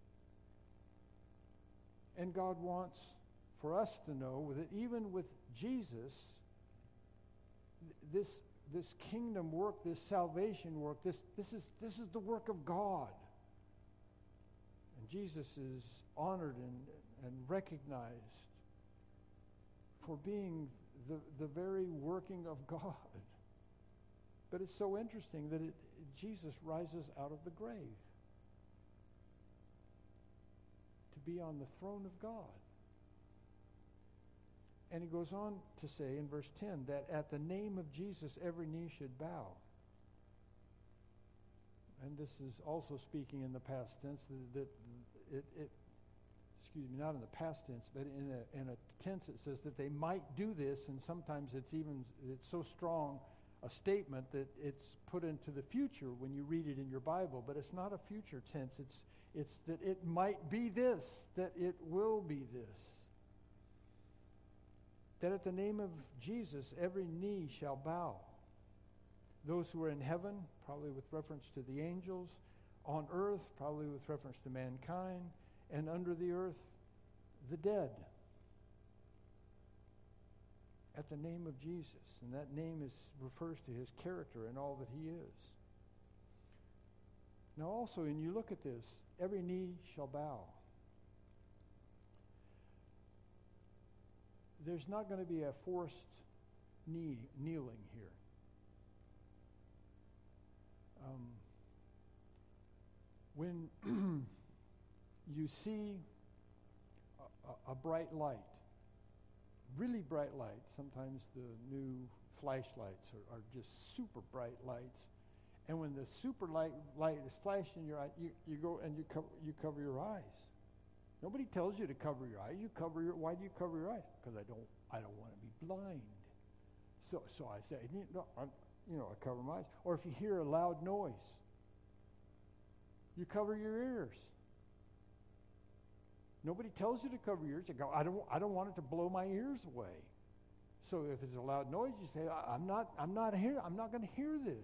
And God wants for us to know that even with Jesus, this, this kingdom work, this salvation work, this, this, is, this is the work of God. And Jesus is honored and, and recognized for being the, the very working of God. But it's so interesting that it, Jesus rises out of the grave to be on the throne of God. And he goes on to say in verse ten that at the name of Jesus every knee should bow. And this is also speaking in the past tense, that, that it, it, excuse me, not in the past tense, but in a, in a tense it says that they might do this, and sometimes it's even, it's so strong a statement that it's put into the future when you read it in your Bible, but it's not a future tense. It's, it's that it might be this, that it will be this. That at the name of Jesus every knee shall bow. Those who are in heaven, probably with reference to the angels, on earth, probably with reference to mankind, and under the earth, the dead. at the name of Jesus, and that name is refers to his character and all that he is. Now also, when you look at this, every knee shall bow. There's not going to be a forced knee kneeling here. Um, when you see a, a, a bright light, really bright light, sometimes the new flashlights are, are just super bright lights, and when the super light light is flashing in your eye, you, you go and you cover you cover your eyes. Nobody tells you to cover your eyes. You cover your. Why do you cover your eyes? Because I don't. I don't want to be blind. So so I say, you know, I'm, you know, I cover my eyes. Or if you hear a loud noise, you cover your ears. Nobody tells you to cover your ears. You go, I don't. I don't want it to blow my ears away. So if it's a loud noise, you say, I, I'm not. I'm not here. I'm not going to hear this.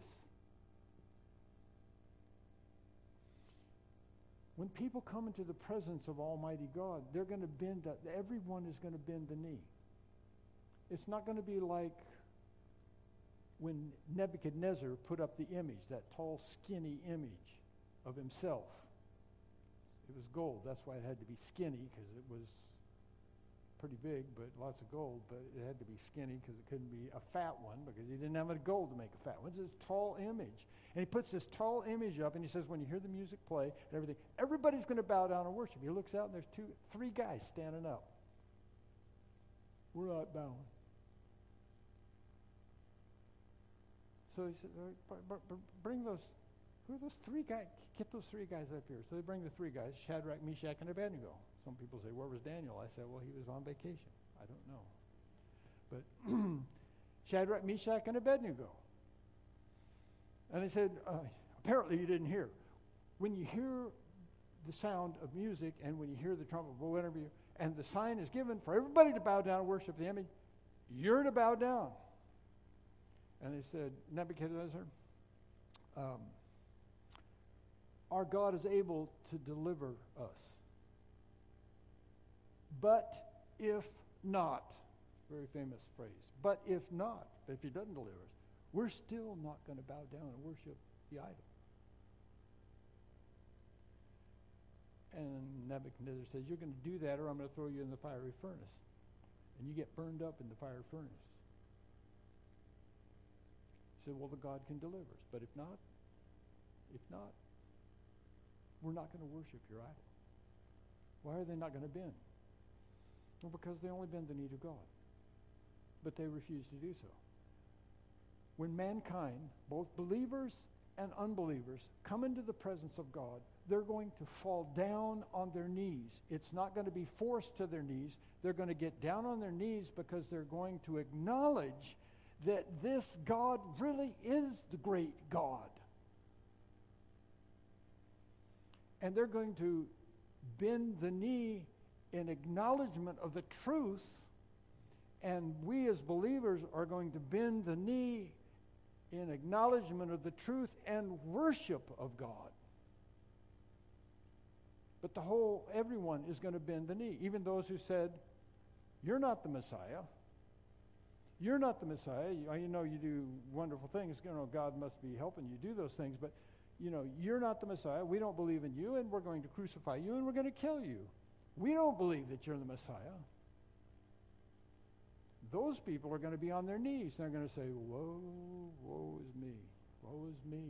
When people come into the presence of Almighty God, they're going to bend that. Everyone is going to bend the knee. It's not going to be like when Nebuchadnezzar put up the image, that tall, skinny image of himself. It was gold. That's why it had to be skinny, because it was pretty big, but lots of gold. But it had to be skinny because it couldn't be a fat one, because he didn't have enough gold to make a fat one. It's this tall image. And he puts this tall image up, and he says, when you hear the music play and everything, everybody's going to bow down and worship. He looks out, and there's two, three guys standing up. We're not bowing. So he said, bring those, who are those three guys? Get those three guys up here. So they bring the three guys, Shadrach, Meshach, and Abednego. Some people say, where was Daniel? I said, well, he was on vacation. I don't know. But Shadrach, Meshach, and Abednego. And they said, uh, apparently you didn't hear. When you hear the sound of music and when you hear the trumpet, whatever you, and the sign is given for everybody to bow down and worship the image, you're to bow down. And they said, Nebuchadnezzar, um, our God is able to deliver us. But if not, very famous phrase, but if not, if he doesn't deliver us, we're still not going to bow down and worship the idol. And Nebuchadnezzar says, you're going to do that or I'm going to throw you in the fiery furnace. And you get burned up in the fiery furnace. He said, well, the God can deliver us. But if not, if not, we're not going to worship your idol. Why are they not going to bend? Well, because they only bend the knee to God. But they refuse to do so. When mankind, both believers and unbelievers, come into the presence of God, they're going to fall down on their knees. It's not going to be forced to their knees. They're going to get down on their knees because they're going to acknowledge that this God really is the great God. And they're going to bend the knee in acknowledgement of the truth, and we as believers are going to bend the knee in acknowledgement of the truth and worship of God. But the whole, everyone is going to bend the knee, even those who said, you're not the Messiah. You're not the Messiah. You, you know, you do wonderful things. You know, God must be helping you do those things, but you know, you're not the Messiah. We don't believe in you, and we're going to crucify you, and we're going to kill you. We don't believe that you're the Messiah. Those people are going to be on their knees. They're going to say, woe, woe is me. Woe is me.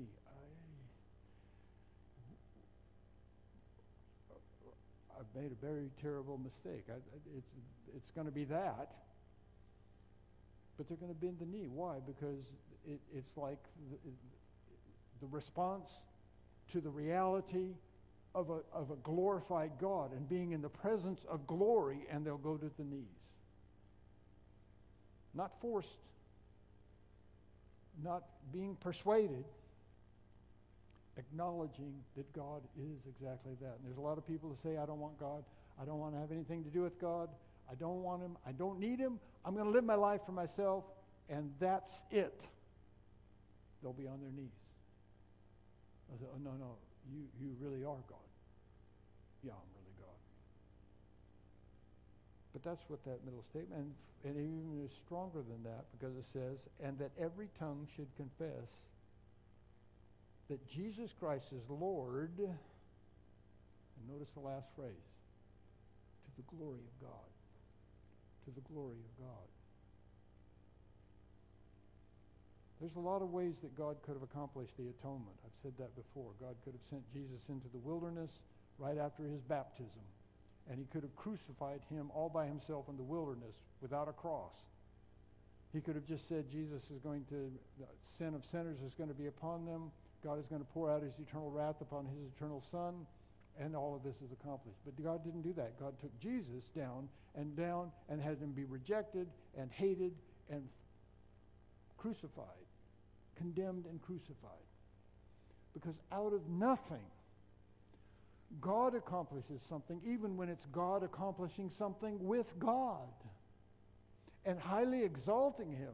I, I've made a very terrible mistake. I, it's, it's going to be that. But they're going to bend the knee. Why? Because it, it's like the, the response to the reality of a, of a glorified God and being in the presence of glory, and they'll go to the knees. Not forced, not being persuaded, acknowledging that God is exactly that. And there's a lot of people who say, I don't want God. I don't want to have anything to do with God. I don't want him. I don't need him. I'm going to live my life for myself, and that's it. They'll be on their knees. I said, oh, no, no, you, you really are God. Yeah, I'm really God. But that's what that middle statement, and, and it even is stronger than that, because it says, and that every tongue should confess that Jesus Christ is Lord, and notice the last phrase, to the glory of God. To the glory of God. There's a lot of ways that God could have accomplished the atonement. I've said that before. God could have sent Jesus into the wilderness right after his baptism, and he could have crucified him all by himself in the wilderness without a cross. He could have just said Jesus is going to, the sin of sinners is going to be upon them. God is going to pour out his eternal wrath upon his eternal Son, and all of this is accomplished. But God didn't do that. God took Jesus down and down and had him be rejected and hated and crucified, condemned and crucified. Because out of nothing, God accomplishes something, even when it's God accomplishing something with God and highly exalting him.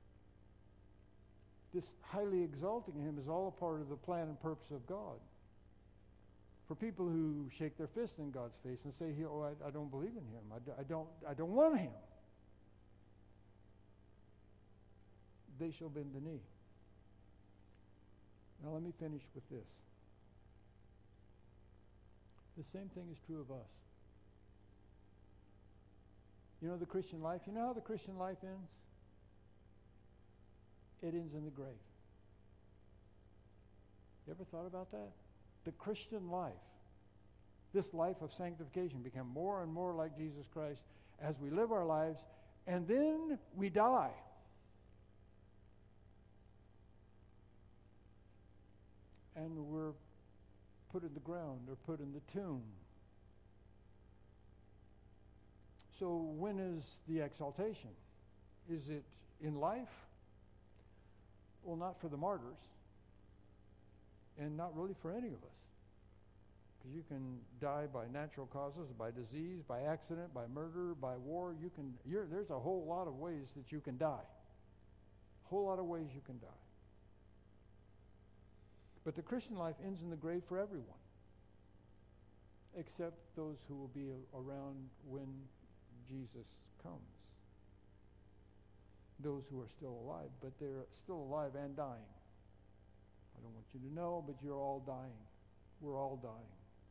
This highly exalting him is all a part of the plan and purpose of God. For people who shake their fist in God's face and say, "Oh, I, I don't believe in him. I, d- I don't. I don't want him," they shall bend the knee. Now, let me finish with this. The same thing is true of us. You know the Christian life? You know how the Christian life ends? It ends in the grave. You ever thought about that? The Christian life, this life of sanctification, become more and more like Jesus Christ as we live our lives, and then we die. And we're put in the ground or put in the tomb. So when is the exaltation? Is it in life? Well, not for the martyrs, and not really for any of us. Because you can die by natural causes, by disease, by accident, by murder, by war. You can. You're, there's a whole lot of ways that you can die. A whole lot of ways you can die. But the Christian life ends in the grave for everyone, except those who will be a- around when Jesus comes. Those who are still alive, but they're still alive and dying. I don't want you to know, but you're all dying. We're all dying.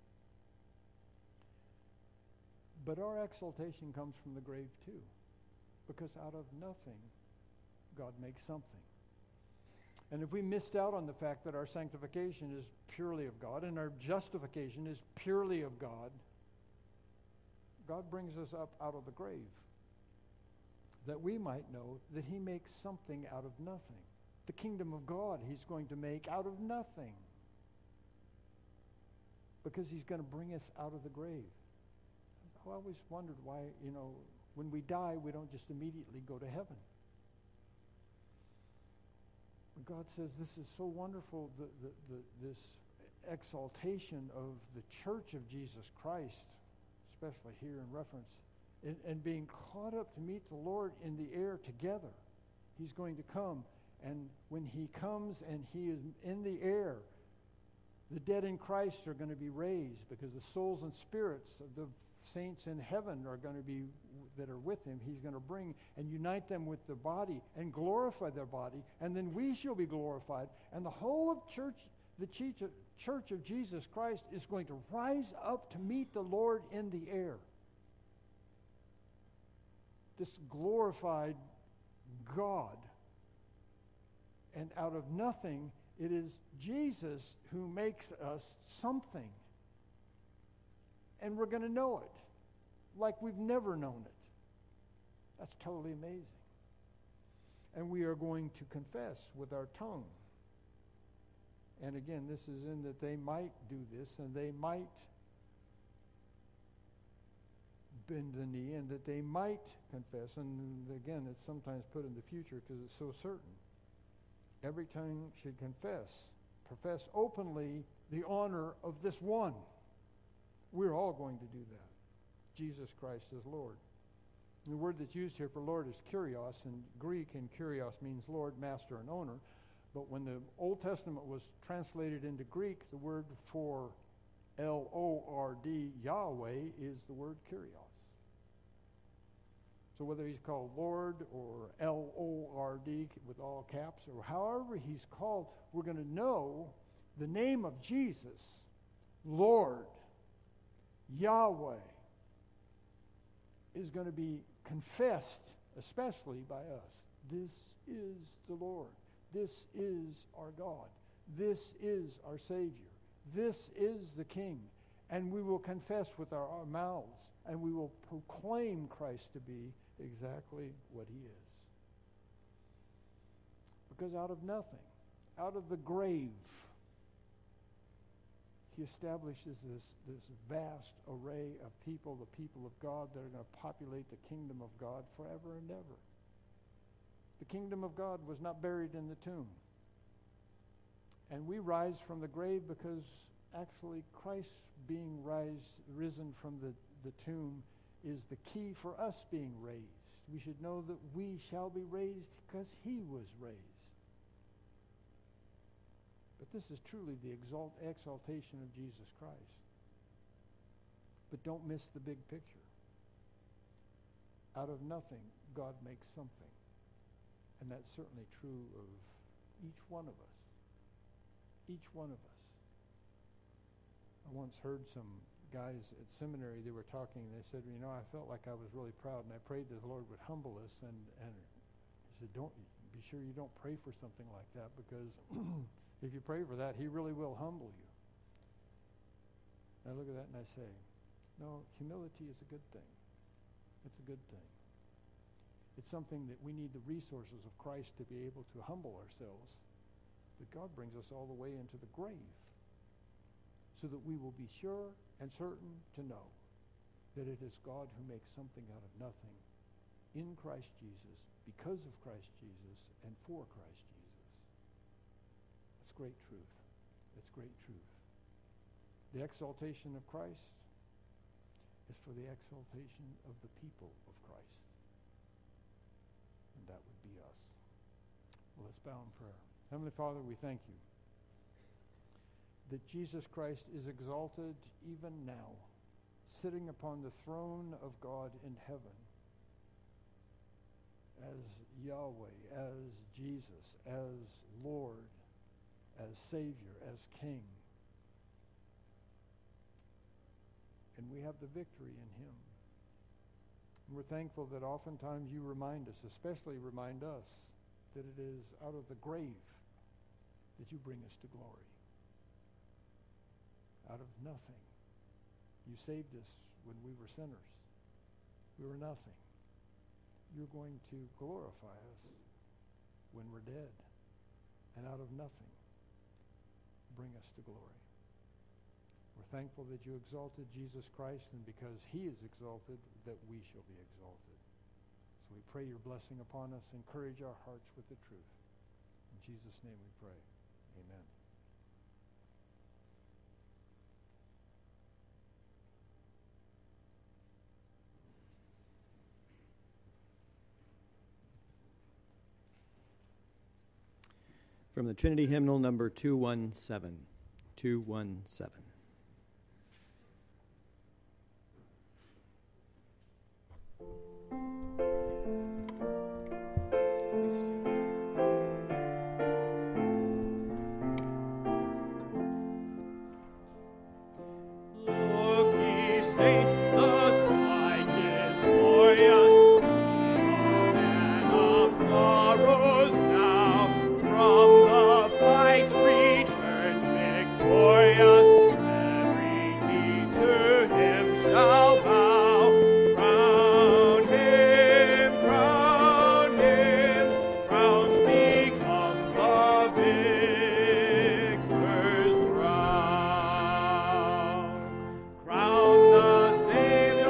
But our exaltation comes from the grave too, because out of nothing, God makes something. And if we missed out on the fact that our sanctification is purely of God and our justification is purely of God, God brings us up out of the grave, that we might know that he makes something out of nothing. The kingdom of God he's going to make out of nothing, because he's going to bring us out of the grave. I always wondered why, you know, when we die, we don't just immediately go to heaven. But God says this is so wonderful, the, the, the, this exaltation of the church of Jesus Christ, especially here in reference, and, and being caught up to meet the Lord in the air together. He's going to come, and when he comes and he is in the air, the dead in Christ are going to be raised, because the souls and spirits of the saints in heaven are going to be, that are with him, he's going to bring and unite them with their body and glorify their body, and then we shall be glorified, and the whole of church, the church of Jesus Christ is going to rise up to meet the Lord in the air. This glorified God, and out of nothing, it is Jesus who makes us something. And we're going to know it like we've never known it. That's totally amazing. And we are going to confess with our tongue. And again, this is in that they might do this, and they might bend the knee, and that they might confess. And again, it's sometimes put in the future because it's so certain. Every tongue should confess, profess openly the honor of this one. We're all going to do that. Jesus Christ is Lord. And the word that's used here for Lord is kurios. In Greek, and kurios means Lord, master, and owner. But when the Old Testament was translated into Greek, the word for L O R D, Yahweh, is the word kurios. So whether he's called Lord or L O R D with all caps, or however he's called, we're going to know the name of Jesus, Lord, Yahweh, is going to be confessed, especially by us. This is the Lord. This is our God. This is our Savior. This is the King. And we will confess with our, our mouths, and we will proclaim Christ to be exactly what he is. Because out of nothing, out of the grave, he establishes this, this vast array of people, the people of God, that are going to populate the kingdom of God forever and ever. The kingdom of God was not buried in the tomb. And we rise from the grave because actually Christ being rise, risen from the, the tomb is the key for us being raised. We should know that we shall be raised because he was raised. But this is truly the exalt, exaltation of Jesus Christ. But don't miss the big picture. Out of nothing, God makes something. And that's certainly true of each one of us. Each one of us. I once heard some guys at seminary, they were talking, and they said, you know, I felt like I was really proud, and I prayed that the Lord would humble us, and, and he said, don't, be sure you don't pray for something like that, because if you pray for that, he really will humble you. I look at that and I say, no, humility is a good thing. It's a good thing. It's something that we need the resources of Christ to be able to humble ourselves, but God brings us all the way into the grave so that we will be sure and certain to know that it is God who makes something out of nothing in Christ Jesus, because of Christ Jesus, and for Christ Jesus. That's great truth. That's great truth. The exaltation of Christ is for the exaltation of the people of Christ. And that would be us. Well, let's bow in prayer. Heavenly Father, we thank you that Jesus Christ is exalted even now, sitting upon the throne of God in heaven, as Yahweh, as Jesus, as Lord, as Savior, as King. And we have the victory in him. And we're thankful that oftentimes you remind us, especially remind us, that it is out of the grave that you bring us to glory. Out of nothing. You saved us when we were sinners. We were nothing. You're going to glorify us when we're dead. And out of nothing, bring us to glory. We're thankful that you exalted Jesus Christ, and because he is exalted, that we shall be exalted. So we pray your blessing upon us. Encourage our hearts with the truth. In Jesus' name we pray. Amen. From the Trinity Hymnal number two one seven. two one seven. Look, ye saints, the sight is glorious. See a man of sorrows now, from the fight returns victorious. Every knee to him shall bow. Crown him, crown him, crowns become the victor's brow. Crown the Savior.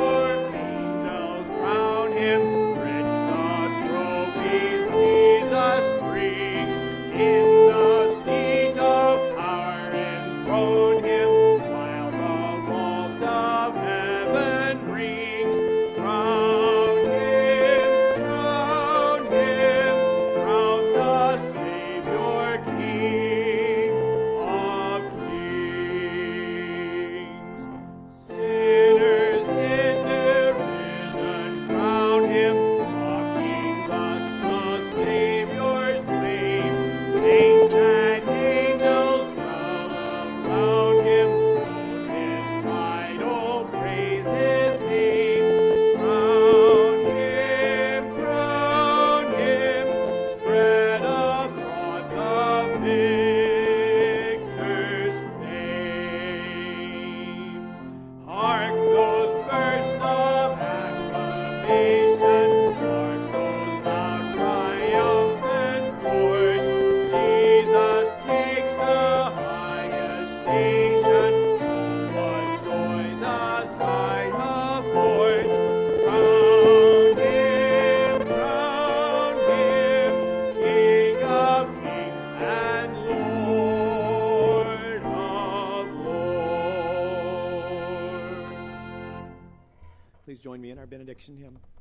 Please join me in our benediction hymn.